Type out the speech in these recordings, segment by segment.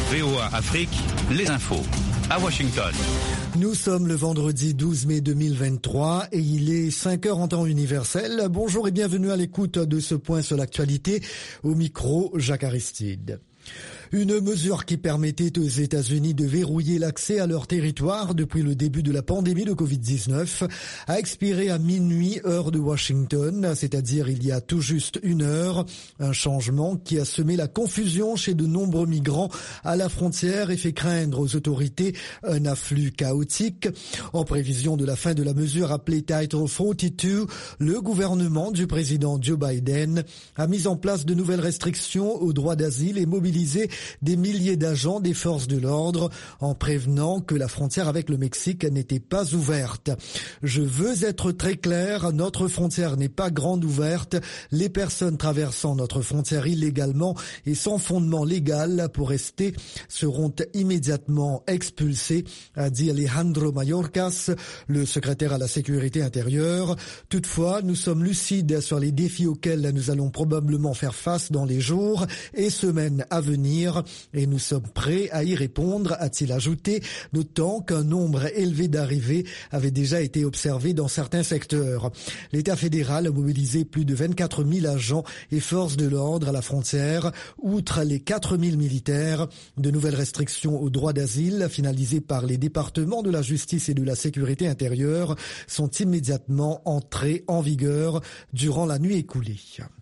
VOA Afrique, les infos. À Washington. Nous sommes le vendredi 12 mai 2023 et il est 5h en temps universel. Bonjour et bienvenue à l'écoute de ce point sur l'actualité. Au micro, Jacques Aristide. Une mesure qui permettait aux États-Unis de verrouiller l'accès à leur territoire depuis le début de la pandémie de Covid-19 a expiré à minuit, heure de Washington, c'est-à-dire il y a tout juste une heure. Un changement qui a semé la confusion chez de nombreux migrants à la frontière et fait craindre aux autorités un afflux chaotique. En prévision de la fin de la mesure appelée Title 42, le gouvernement du président Joe Biden a mis en place de nouvelles restrictions au droit d'asile et mobilisé des milliers d'agents des forces de l'ordre en prévenant que la frontière avec le Mexique n'était pas ouverte. Je veux être très clair, notre frontière n'est pas grande ouverte. Les personnes traversant notre frontière illégalement et sans fondement légal pour rester seront immédiatement expulsées, a dit Alejandro Mayorkas, le secrétaire à la sécurité intérieure. Toutefois, nous sommes lucides sur les défis auxquels nous allons probablement faire face dans les jours et semaines à venir. Et nous sommes prêts à y répondre, a-t-il ajouté, notant qu'un nombre élevé d'arrivées avait déjà été observé dans certains secteurs. L'État fédéral a mobilisé plus de 24 000 agents et forces de l'ordre à la frontière, outre les 4 000 militaires. De nouvelles restrictions au droit d'asile, finalisées par les départements de la justice et de la sécurité intérieure, sont immédiatement entrées en vigueur durant la nuit écoulée.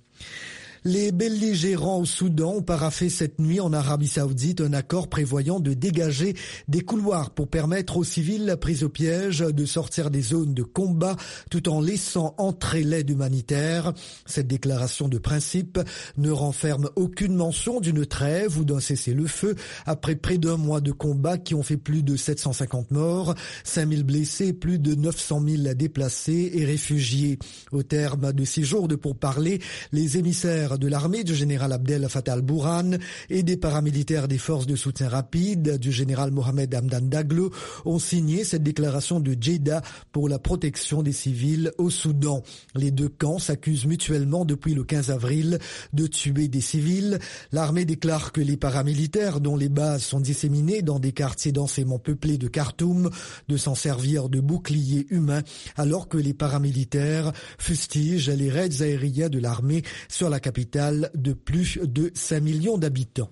Les belligérants au Soudan ont paraphé cette nuit en Arabie Saoudite un accord prévoyant de dégager des couloirs pour permettre aux civils pris au piège de sortir des zones de combat tout en laissant entrer l'aide humanitaire. Cette déclaration de principe ne renferme aucune mention d'une trêve ou d'un cessez-le-feu après près d'un mois de combat qui ont fait plus de 750 morts, 5 000 blessés, plus de 900 000 déplacés et réfugiés. Au terme de 6 jours de pourparlers, les émissaires de l'armée du général Abdel Fattah al-Burhan et des paramilitaires des forces de soutien rapide du général Mohamed Hamdan Daglo ont signé cette déclaration de Jeddah pour la protection des civils au Soudan. Les deux camps s'accusent mutuellement depuis le 15 avril de tuer des civils. L'armée déclare que les paramilitaires, dont les bases sont disséminées dans des quartiers densément peuplés de Khartoum, de s'en servir de boucliers humains, alors que les paramilitaires fustigent les raids aériens de l'armée sur la capitale de plus de 5 millions d'habitants.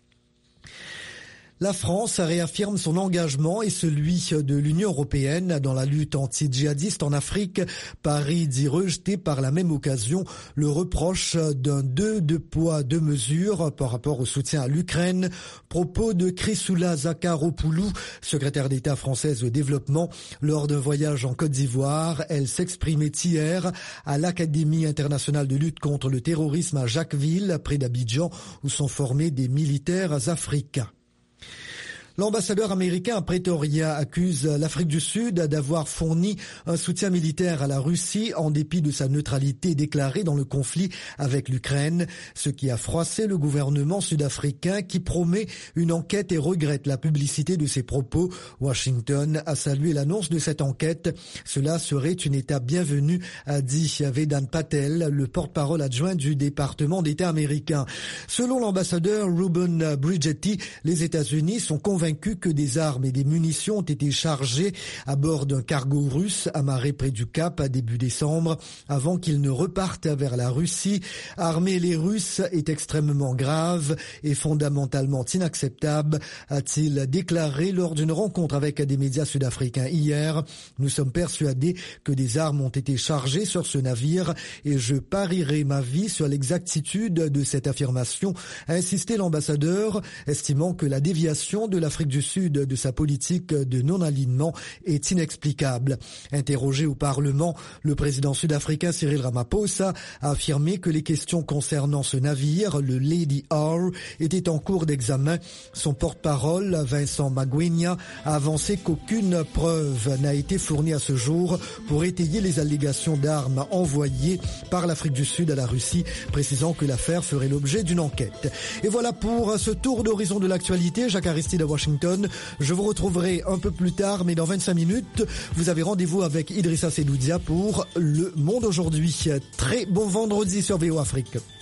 La France réaffirme son engagement et celui de l'Union européenne dans la lutte anti-djihadiste en Afrique. Paris dit rejeter par la même occasion le reproche d'un deux poids, deux mesures par rapport au soutien à l'Ukraine. Propos de Chrysoula Zakharopoulou, secrétaire d'État française au développement, lors d'un voyage en Côte d'Ivoire. Elle s'exprimait hier à l'Académie internationale de lutte contre le terrorisme à Jacquesville, près d'Abidjan, où sont formés des militaires africains. L'ambassadeur américain à Pretoria accuse l'Afrique du Sud d'avoir fourni un soutien militaire à la Russie en dépit de sa neutralité déclarée dans le conflit avec l'Ukraine, ce qui a froissé le gouvernement sud-africain qui promet une enquête et regrette la publicité de ses propos. Washington a salué l'annonce de cette enquête. Cela serait une étape bienvenue, a dit Vedant Patel, le porte-parole adjoint du département d'État américain. Selon l'ambassadeur Ruben Bridgetti, les États-Unis sont convaincus que des armes et des munitions ont été chargées à bord d'un cargo russe amarré près du Cap à début décembre avant qu'il ne reparte vers la Russie. Armer les Russes est extrêmement grave et fondamentalement inacceptable, a-t-il déclaré lors d'une rencontre avec des médias sud-africains hier. Nous sommes persuadés que des armes ont été chargées sur ce navire et je parierai ma vie sur l'exactitude de cette affirmation, a insisté l'ambassadeur, estimant que la déviation de l'Afrique du Sud de sa politique de non-alignement est inexplicable. Interrogé au Parlement, le président sud-africain Cyril Ramaphosa a affirmé que les questions concernant ce navire, le Lady R, étaient en cours d'examen. Son porte-parole, Vincent Magwenya, a avancé qu'aucune preuve n'a été fournie à ce jour pour étayer les allégations d'armes envoyées par l'Afrique du Sud à la Russie, précisant que l'affaire ferait l'objet d'une enquête. Et voilà pour ce tour d'horizon de l'actualité. Jacques Aristide à Washington. Je vous retrouverai un peu plus tard, mais dans 25 minutes, vous avez rendez-vous avec Idrissa Sedoudia pour Le Monde Aujourd'hui. Très bon vendredi sur VOA Afrique.